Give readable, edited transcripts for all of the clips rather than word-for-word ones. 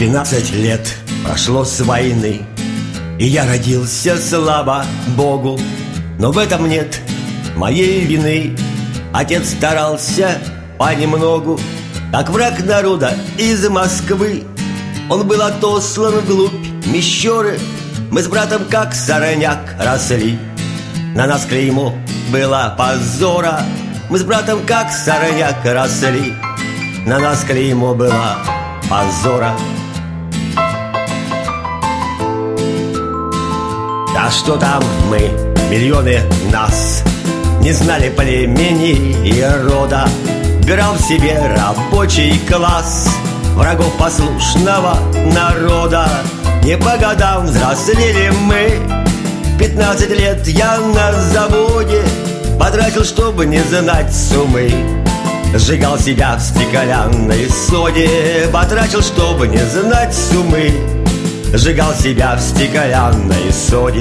12 лет прошло с войны, и я родился, слава Богу. Но в этом нет моей вины. Отец старался понемногу, как враг народа из Москвы. Он был отослан вглубь Мещеры. Мы с братом как сорняк росли. На нас клеймо было позора. Мы с братом как сорняк росли. На нас клеймо было позора. Да что там мы, миллионы нас, не знали племени и рода. Бирал в себе рабочий класс, врагов послушного народа. Не по годам взрослели мы. 15 лет я на заводе потратил, чтобы не знать суммы. Сжигал себя в стеклянной соде, потратил, чтобы не знать суммы. Сжигал себя в стеклянной соде.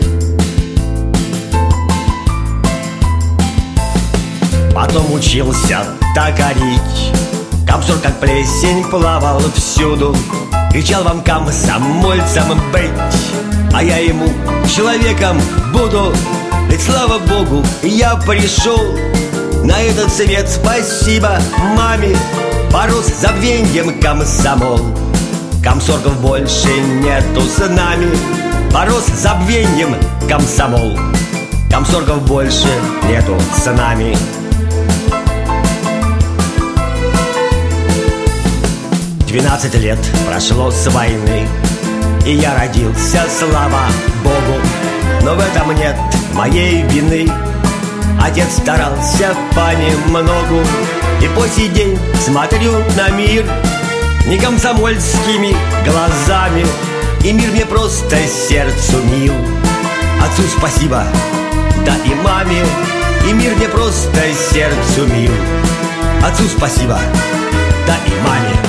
Потом учился токарить. Комсорг как плесень плавал всюду. Кричал вам комсомольцам быть, а я ему человеком буду. Ведь слава Богу, я пришел на этот свет. Спасибо маме, порос забвеньем комсомол. Комсоргов больше нету с нами, порос забвеньем комсомол. Комсоргов больше нету с нами. «12 лет прошло с войны, и я родился, слава Богу. Но в этом нет моей вины. Отец старался понемногу, и по сей день смотрю на мир не комсомольскими глазами, и мир мне просто сердцу мил. Отцу спасибо, да и маме, и мир мне просто сердцу мил. Отцу спасибо, да и маме.